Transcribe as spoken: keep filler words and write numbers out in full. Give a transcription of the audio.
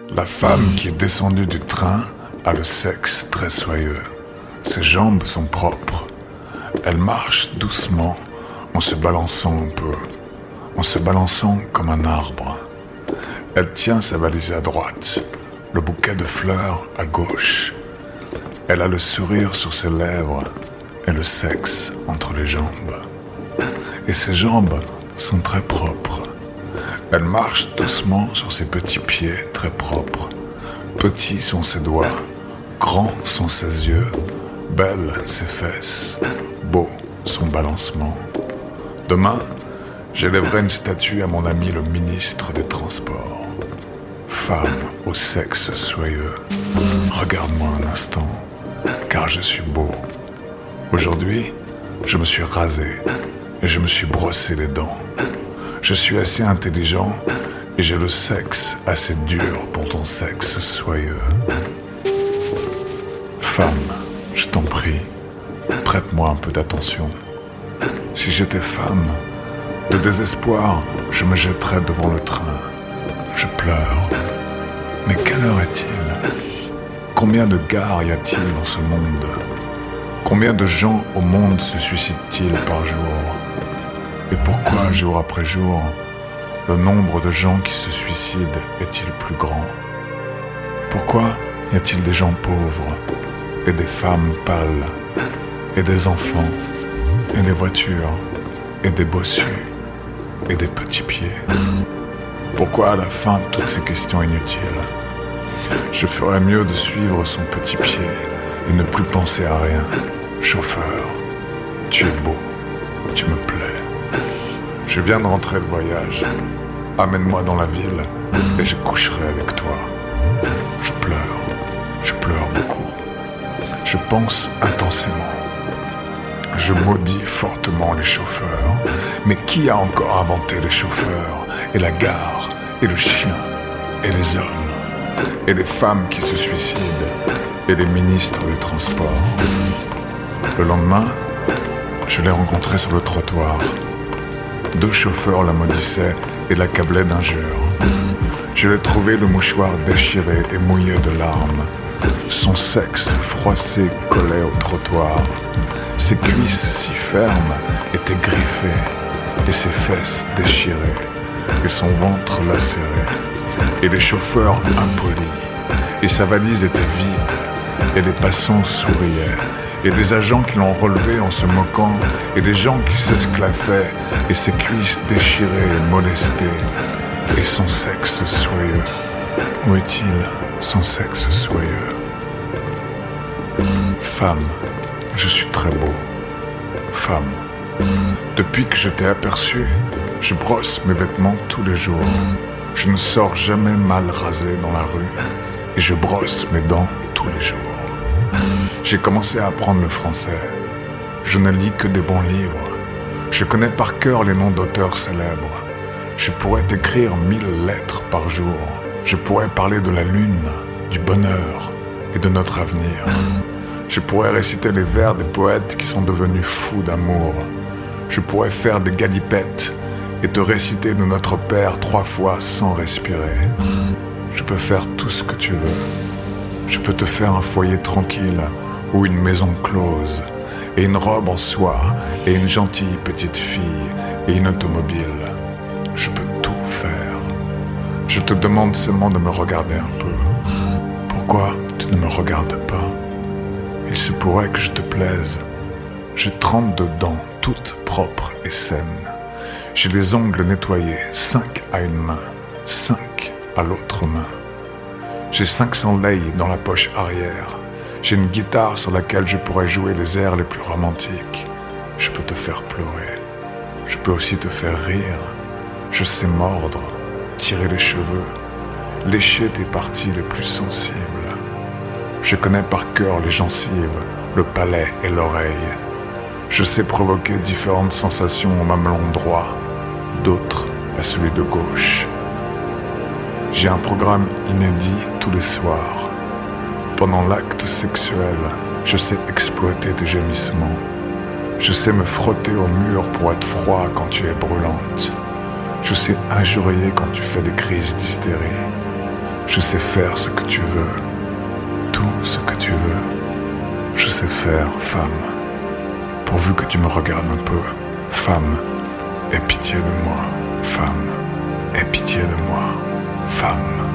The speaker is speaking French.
La femme qui est descendue du train a le sexe très soyeux. Ses jambes sont propres. Elle marche doucement en se balançant un peu, en se balançant comme un arbre. Elle tient sa valise à droite, le bouquet de fleurs à gauche. Elle a le sourire sur ses lèvres et le sexe entre les jambes. Et ses jambes sont très propres. Elle marche doucement sur ses petits pieds très propres. Petits sont ses doigts, grands sont ses yeux, belles ses fesses, beau son balancement. Demain, j'élèverai une statue à mon ami le ministre des Transports. Femme au sexe soyeux, regarde-moi un instant, car je suis beau. Aujourd'hui, je me suis rasé et je me suis brossé les dents. Je suis assez intelligent et j'ai le sexe assez dur pour ton sexe soyeux. Femme, je t'en prie, prête-moi un peu d'attention. Si j'étais femme, de désespoir, je me jetterais devant le train. Je pleure. Mais quelle heure est-il ? Combien de gares y a-t-il dans ce monde ? Combien de gens au monde se suicident-ils par jour ? Et pourquoi, jour après jour, le nombre de gens qui se suicident est-il plus grand ? Pourquoi y a-t-il des gens pauvres, et des femmes pâles, et des enfants, et des voitures, et des bossus, et des petits pieds ? Pourquoi à la fin toutes ces questions inutiles ? Je ferais mieux de suivre son petit pied et ne plus penser à rien. Chauffeur, tu es beau, tu me plais. Je viens de rentrer de voyage. Amène-moi dans la ville et je coucherai avec toi. Je pleure, je pleure beaucoup. Je pense intensément. Je maudis fortement les chauffeurs. Mais qui a encore inventé les chauffeurs et la gare et le chien et les hommes et les femmes qui se suicident et les ministres des Transports? Le lendemain, je l'ai rencontré sur le trottoir. Deux chauffeurs la maudissaient et l'accablaient d'injures. Je l'ai trouvé le mouchoir déchiré et mouillé de larmes. Son sexe froissé collait au trottoir. Ses cuisses si fermes étaient griffées et ses fesses déchirées et son ventre lacéré. Et les chauffeurs impolis. Et sa valise était vide et les passants souriaient. Et des agents qui l'ont relevé en se moquant, et des gens qui s'esclaffaient, et ses cuisses déchirées et molestées, et son sexe soyeux. Où est-il, son sexe soyeux ? Femme, je suis très beau. Femme, depuis que je t'ai aperçu, je brosse mes vêtements tous les jours. Je ne sors jamais mal rasé dans la rue, et je brosse mes dents tous les jours. J'ai commencé à apprendre le français. Je ne lis que des bons livres. Je connais par cœur les noms d'auteurs célèbres. Je pourrais t'écrire mille lettres par jour. Je pourrais parler de la lune, du bonheur et de notre avenir. Je pourrais réciter les vers des poètes qui sont devenus fous d'amour. Je pourrais faire des galipettes et te réciter de notre Père trois fois sans respirer. Je peux faire tout ce que tu veux. Je peux te faire un foyer tranquille ou une maison close, et une robe en soie, et une gentille petite fille, et une automobile. Je peux tout faire. Je te demande seulement de me regarder un peu. Pourquoi tu ne me regardes pas ? Il se pourrait que je te plaise. J'ai trente-deux dents, toutes propres et saines. J'ai les ongles nettoyés, cinq à une main, cinq à l'autre main. J'ai cinq cents leis dans la poche arrière. J'ai une guitare sur laquelle je pourrais jouer les airs les plus romantiques. Je peux te faire pleurer. Je peux aussi te faire rire. Je sais mordre, tirer les cheveux, lécher tes parties les plus sensibles. Je connais par cœur les gencives, le palais et l'oreille. Je sais provoquer différentes sensations au mamelon droit, d'autres à celui de gauche. J'ai un programme inédit tous les soirs. Pendant l'acte sexuel, je sais exploiter tes gémissements. Je sais me frotter au mur pour être froid quand tu es brûlante. Je sais injurier quand tu fais des crises d'hystérie. Je sais faire ce que tu veux, tout ce que tu veux. Je sais faire, femme, pourvu que tu me regardes un peu. Femme, aie pitié de moi, femme, aie pitié de moi, femme.